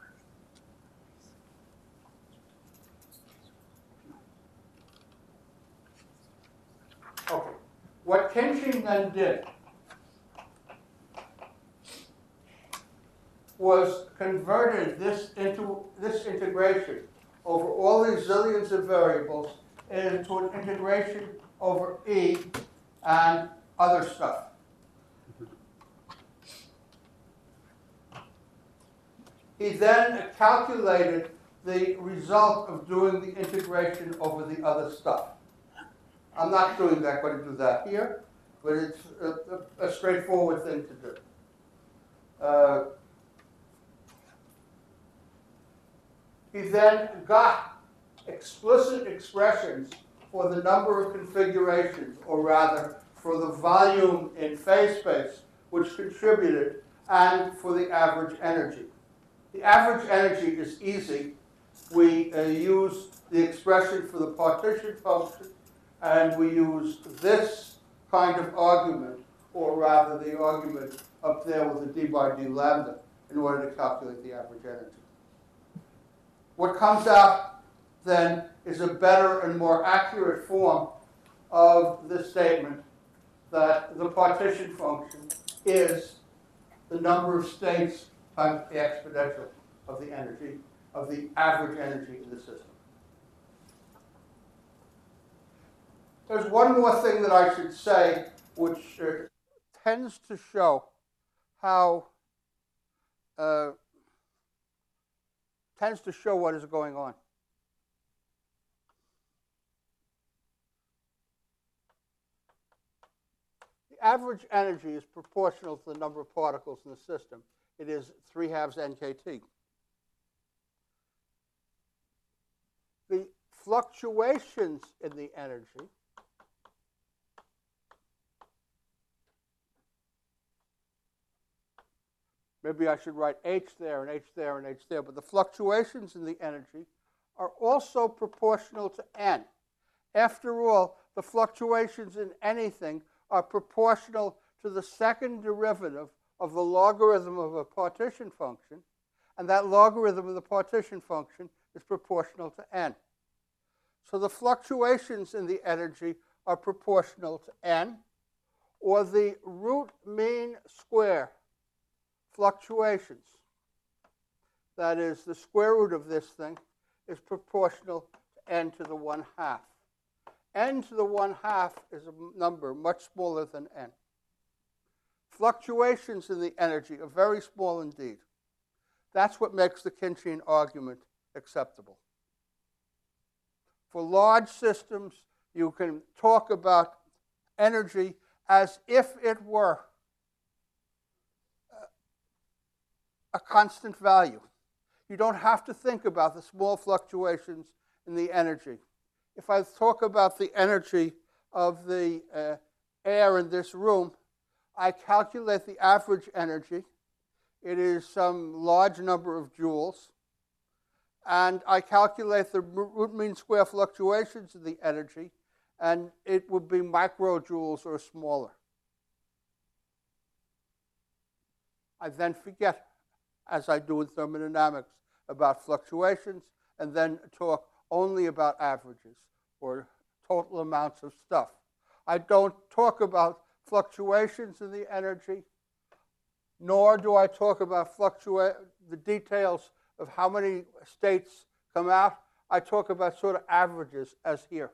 [SPEAKER 1] Okay. What Khinchin then did was converted this into this integration over all these zillions of variables into an integration over E and other stuff. He then calculated the result of doing the integration over the other stuff. I'm not doing that, going to do that here, but it's a, a, a straightforward thing to do. Uh, he then got explicit expressions for the number of configurations, or rather, for the volume in phase space, which contributed, and for the average energy. The average energy is easy. We uh, use the expression for the partition function, and we use this kind of argument, or rather the argument up there with the d by d lambda, in order to calculate the average energy. What comes out then is a better and more accurate form of the statement that the partition function is the number of states times the exponential of the energy, of the average energy in the system. There's one more thing that I should say, which uh, tends to show how, uh, tends to show what is going on. The average energy is proportional to the number of particles in the system. It is three halves N K T. The fluctuations in the energy maybe I should write H there and H there and H there, but the fluctuations in the energy are also proportional to N. After all, the fluctuations in anything are proportional to the second derivative of the logarithm of a partition function, and that logarithm of the partition function is proportional to N. So the fluctuations in the energy are proportional to N, or the root mean square fluctuations, that is, the square root of this thing, is proportional to N to the one half. N to the one half is a number much smaller than N. Fluctuations in the energy are very small indeed. That's what makes the Khinchin argument acceptable. For large systems, you can talk about energy as if it were a constant value. You don't have to think about the small fluctuations in the energy. If I talk about the energy of the uh, air in this room, I calculate the average energy. It is some large number of joules. And I calculate the root mean square fluctuations of the energy, and it would be microjoules or smaller. I then forget, as I do in thermodynamics, about fluctuations, and then talk only about averages or total amounts of stuff. I don't talk about fluctuations in the energy, nor do I talk about fluctua- the details of how many states come out. I talk about sort of averages as here.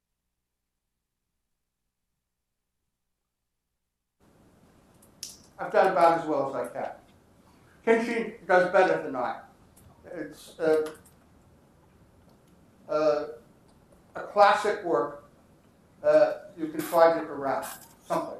[SPEAKER 1] I've done about as well as I can. Kinsey does better than I. It's uh, uh, a classic work. Uh, you can find it around someplace.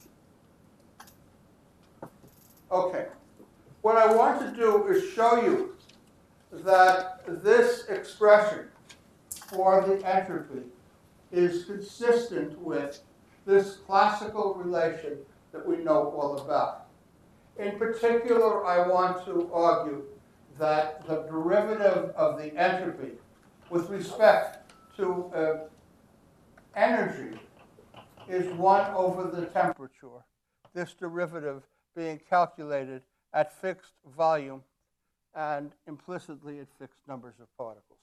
[SPEAKER 1] Okay. What I want to do is show you that this expression for the entropy is consistent with this classical relation that we know all about. In particular, I want to argue that the derivative of the entropy with respect to uh, energy is one over the temperature, this derivative being calculated at fixed volume and implicitly at fixed numbers of particles.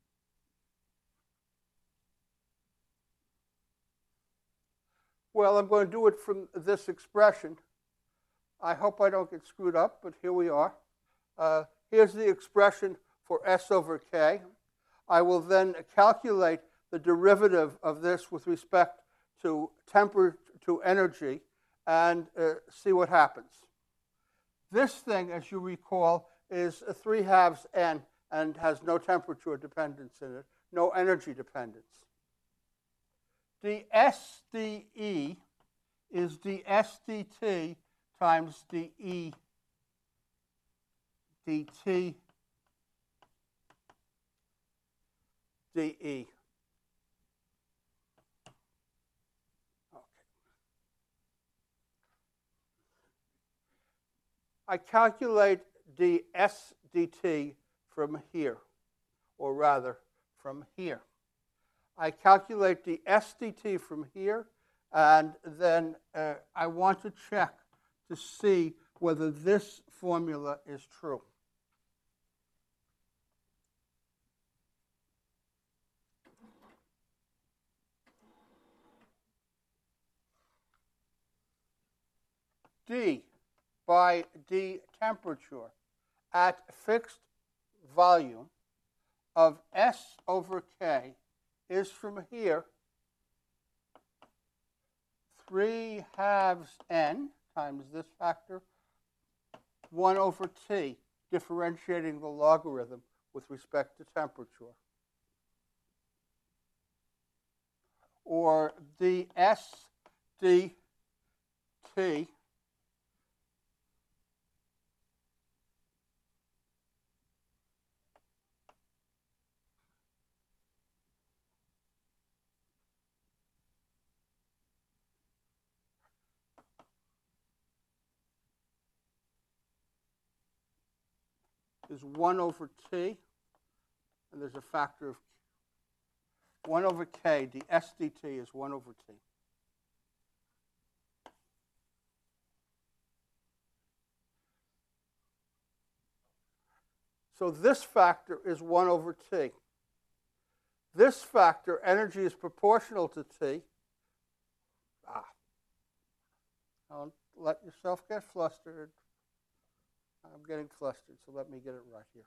[SPEAKER 1] Well, I'm going to do it from this expression. I hope I don't get screwed up, but here we are. Uh, here's the expression for S over K. I will then calculate the derivative of this with respect to temperature, to energy, and uh, see what happens. This thing, as you recall, is a three halves n and has no temperature dependence in it, no energy dependence. The S dE is the S dt times dE dt dE. I calculate the S dt from here, or rather, from here. I calculate the S dt from here, and then uh, I want to check to see whether this formula is true. D by d temperature at fixed volume of S over K is from here three halves n times this factor, one over t, differentiating the logarithm with respect to temperature. Or the S dt is one over t, and there's a factor of one over k. The S dt is one over t. So this factor is one over t. This factor, energy is proportional to t. Ah. Don't let yourself get flustered. I'm getting flustered, so let me get it right here.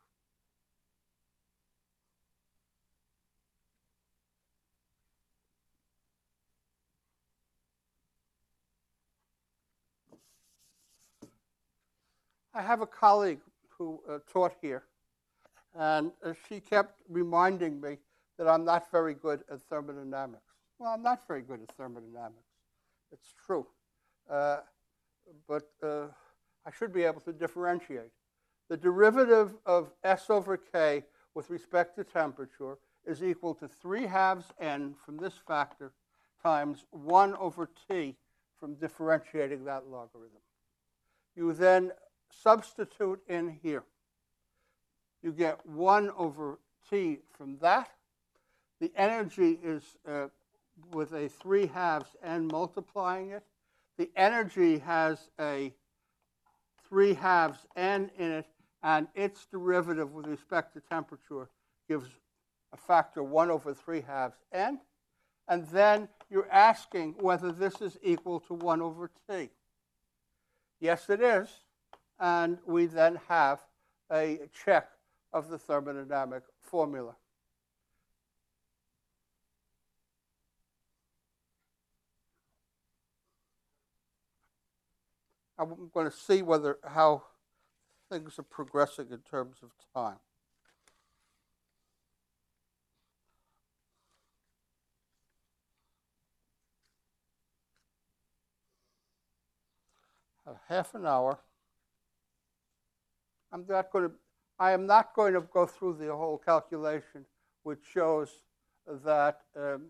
[SPEAKER 1] I have a colleague who uh, taught here, and uh, she kept reminding me that I'm not very good at thermodynamics. Well, I'm not very good at thermodynamics. It's true. Uh, but uh, I should be able to differentiate. The derivative of S over K with respect to temperature is equal to three halves N from this factor times one over T from differentiating that logarithm. You then substitute in here. You get one over T from that. The energy is uh, with a three halves N multiplying it. The energy has a three halves N in it, and its derivative with respect to temperature gives a factor one over three halves N. And then you're asking whether this is equal to one over T. Yes, it is. And we then have a check of the thermodynamic formula. I'm going to see whether how things are progressing in terms of time. A half an hour. I'm not going to. I am not going to go through the whole calculation, which shows that um,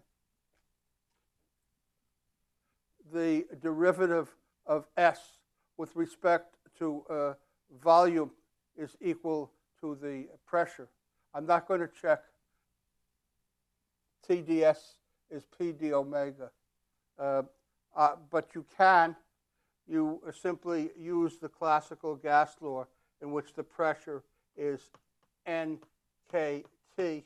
[SPEAKER 1] the derivative of S with respect to uh, volume is equal to the pressure. I'm not going to check T d S is P d omega, uh, uh, but you can. You simply use the classical gas law in which the pressure is N K T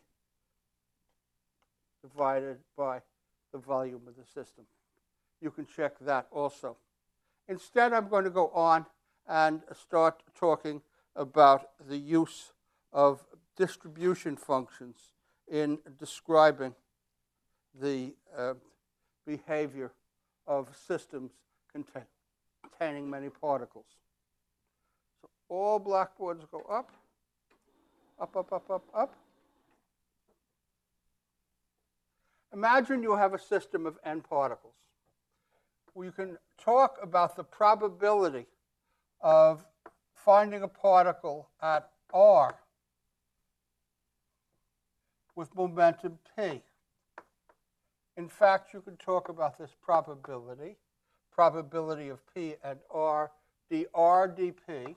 [SPEAKER 1] divided by the volume of the system. You can check that also. Instead, I'm going to go on and start talking about the use of distribution functions in describing the uh, behavior of systems contain, containing many particles. So all blackboards go up, up, up, up, up, up. Imagine you have a system of n particles. You can talk about the probability of finding a particle at R with momentum P. In fact, you can talk about this probability, probability of P and R, dr dp. I'm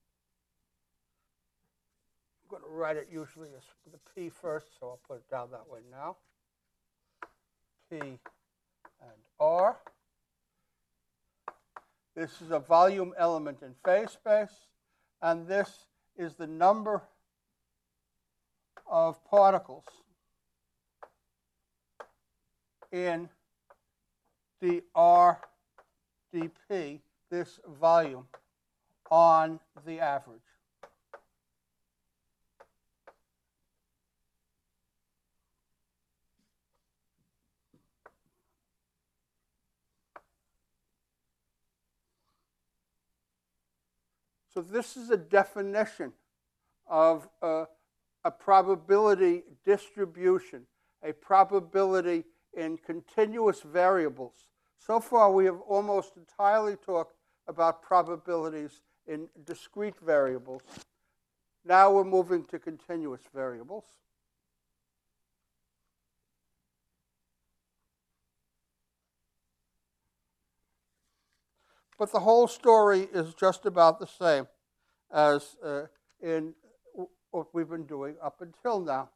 [SPEAKER 1] going to write it usually as the P first, so I'll put it down that way now. P and R. This is a volume element in phase space, and this is the number of particles in dr dp, this volume, on the average. So this is a definition of a, a probability distribution, a probability in continuous variables. So far, we have almost entirely talked about probabilities in discrete variables. Now we're moving to continuous variables. But the whole story is just about the same as uh, in what we've been doing up until now.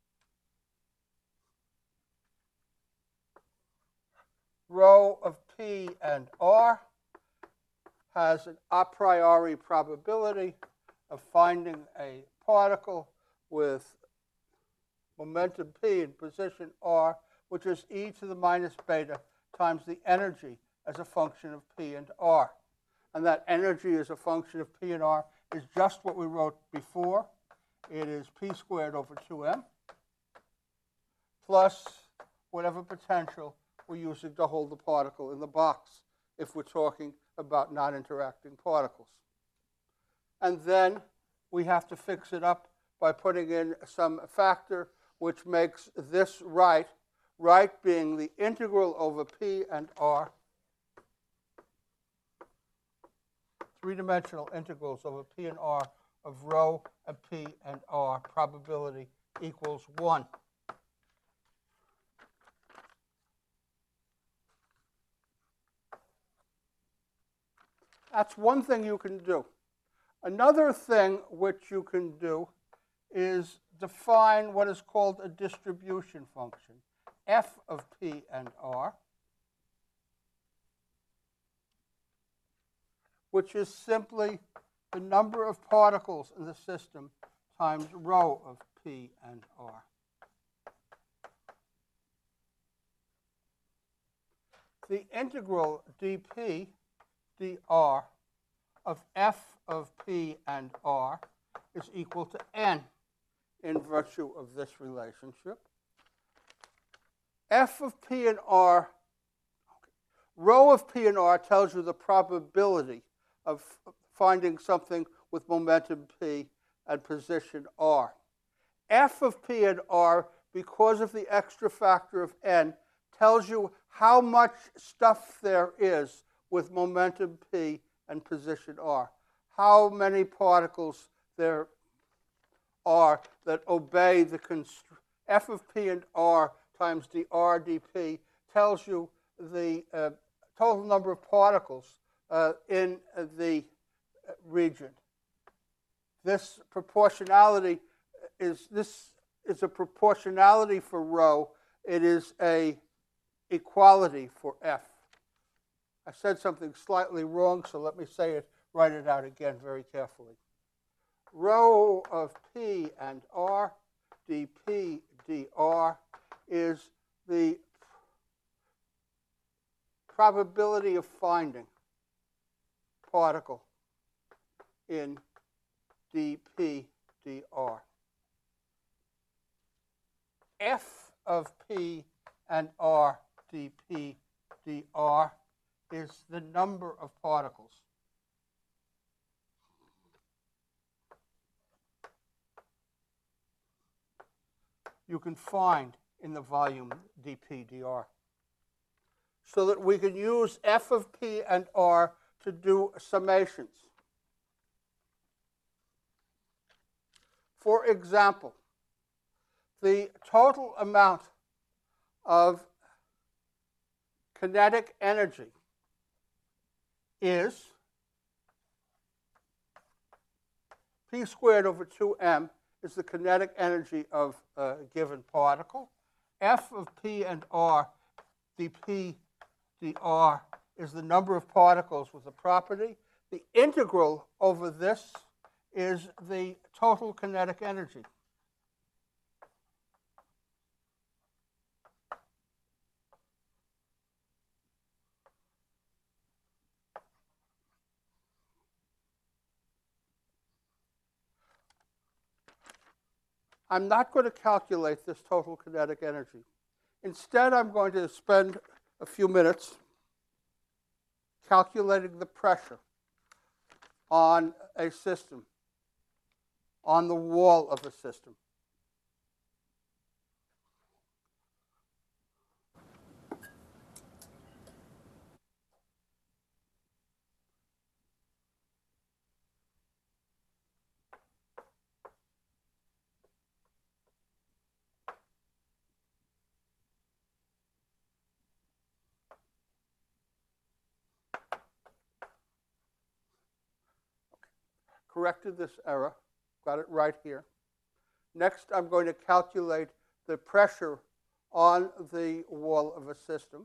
[SPEAKER 1] Rho of P and R has an a priori probability of finding a particle with momentum P in position R, which is e to the minus beta times the energy as a function of P and R. And that energy as a function of P and R is just what we wrote before. It is P squared over two m plus whatever potential we're using to hold the particle in the box if we're talking about non-interacting particles. And then we have to fix it up by putting in some factor which makes this right, right being the integral over P and R, three-dimensional integrals over P and R of rho and P and R, probability equals one. That's one thing you can do. Another thing which you can do is define what is called a distribution function, f of P and R, which is simply the number of particles in the system times rho of P and R. The integral dp dr of f of P and R is equal to n in virtue of this relationship. F of P and R, okay, rho of P and R tells you the probability of finding something with momentum P and position R. F of P and R, because of the extra factor of n, tells you how much stuff there is with momentum P and position R, how many particles there are that obey the constraint. F of P and R times dr dp tells you the uh, total number of particles uh, in uh, the region. This proportionality is this is a proportionality for rho. It is a equality for F. I said something slightly wrong, so let me say it, write it out again very carefully. Rho of P and R dp dr is the probability of finding particle in dp dr. F of P and R dp dr is the number of particles. You can find in the volume dp dr, so that we can use F of P and R to do summations. For example, the total amount of kinetic energy is P squared over two m is the kinetic energy of a given particle. F of P and R dp dr is the number of particles with the property. The integral over this is the total kinetic energy. I'm not going to calculate this total kinetic energy. Instead, I'm going to spend a few minutes calculating the pressure on a system, on the wall of a system. Corrected this error, got it right here. Next, I'm going to calculate the pressure on the wall of a system.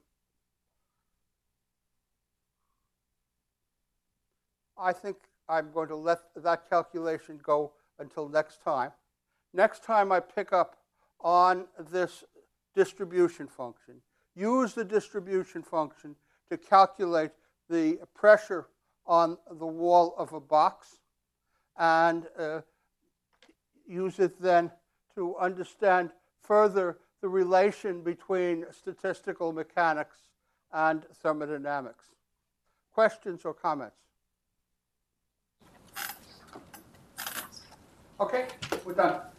[SPEAKER 1] I think I'm going to let that calculation go until next time. Next time I pick up on this distribution function. Use the distribution function to calculate the pressure on the wall of a box, and uh, use it then to understand further the relation between statistical mechanics and thermodynamics. Questions or comments? Okay, we're done.